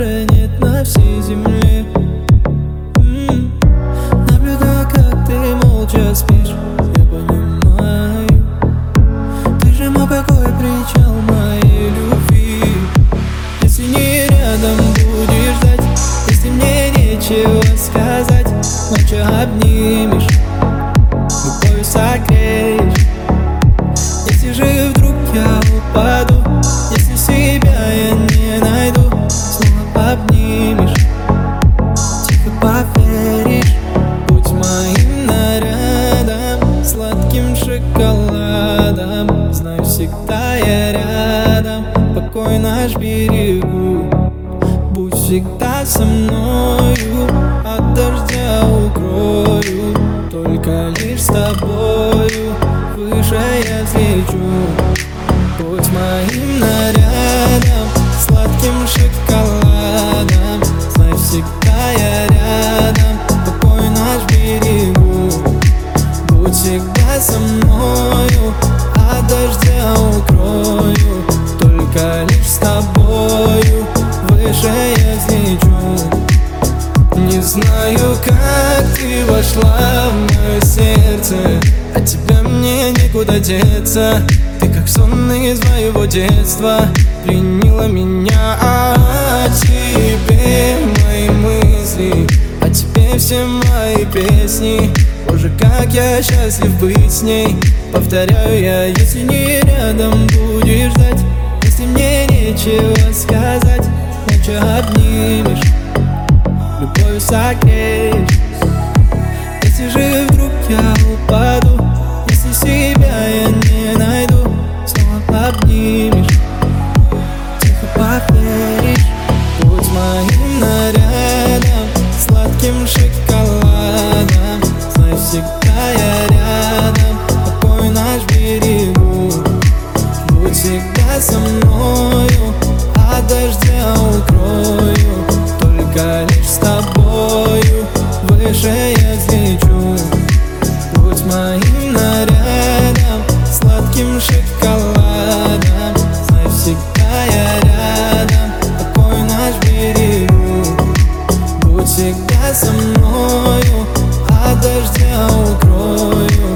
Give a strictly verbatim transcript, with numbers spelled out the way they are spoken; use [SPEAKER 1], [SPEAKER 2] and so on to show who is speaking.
[SPEAKER 1] тебя нет на всей земле. М-м. Наблюдаю, как ты молча спишь, я понимаю. Ты же мой покой, причал моей любви. Если не рядом будешь ждать, если мне нечего сказать, ночью обнимешь, любовью согреешь. Если же вдруг я упаду, если себя я не найду, снова обнимешь, тихо поверишь. Будь моим нарядом, сладким шоколадом. Знай, всегда я рядом, покой наш берегу. Будь всегда со мною, от дождя укрою. Только лишь с тобою выше я взлечу. Будь моим нарядом, сладким шоколадом. Знай, всегда я рядом, покой наш берегу. Будь всегда со мною, от дождя укрою. Только лишь с тобою выше я взлечу. Не знаю, как ты вошла в мое сердце, от тебя мне никуда деться. Ты как сон из моего детства, пленила меня. О тебе мои мысли, о тебе все мои песни. Боже, как я счастлив быть с ней. Повторяю я, если не рядом будешь ждать, если мне нечего сказать, ночью обнимешь, любовью согреешь. Если же вдруг я упаду, если себя я не найду, снова обнимешь, тихо поверишь. Будь моим нарядом, сладким шоколадом. Знай, всегда я рядом, покой наш берегу. Будь всегда со мною, от дождя укрою. Только лишь с тобою выше я взлечу. Будь моим нарядом, сладким шоколадом. Знай, всегда я рядом, покой наш берегу. Будь всегда со мною, от дождя укрою.